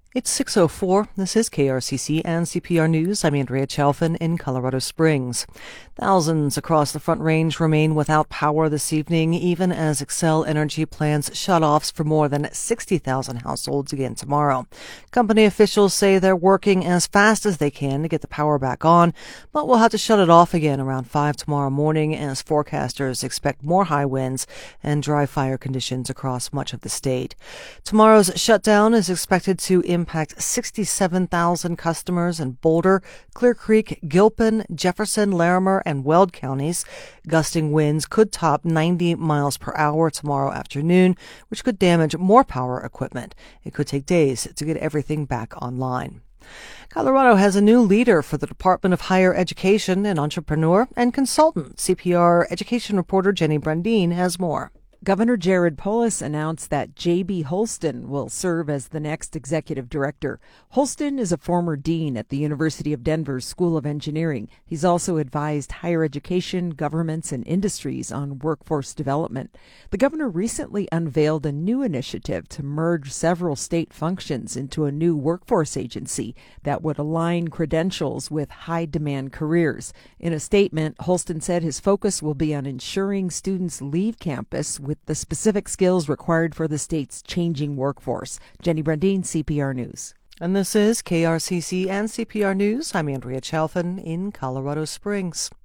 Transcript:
It's 6:04. This is KRCC and CPR News. I'm Andrea Chalfin in Colorado Springs. Thousands across the Front Range remain without power this evening, even as Xcel Energy plans shutoffs for more than 60,000 households again tomorrow. Company officials say they're working as fast as they can to get the power back on, but we'll have to shut it off again around 5 tomorrow morning as forecasters expect more high winds and dry fire conditions across much of the state. Tomorrow's shutdown is expected to impact 67,000 customers in Boulder, Clear Creek, Gilpin, Jefferson, Larimer, and Weld counties. Gusting winds could top 90 miles per hour tomorrow afternoon, which could damage more power equipment. It could take days to get everything back online. Colorado has a new leader for the Department of Higher Education, an entrepreneur and consultant. CPR education reporter Jenny Brandine has more. Governor Jared Polis announced that J.B. Holston will serve as the next executive director. Holston is a former dean at the University of Denver's School of Engineering. He's also advised higher education, governments, and industries on workforce development. The governor recently unveiled a new initiative to merge several state functions into a new workforce agency that would align credentials with high-demand careers. In a statement, Holston said his focus will be on ensuring students leave campus with the specific skills required for the state's changing workforce. Jenny Brandine, CPR News. And this is KRCC and CPR News. I'm Andrea Chalfin in Colorado Springs.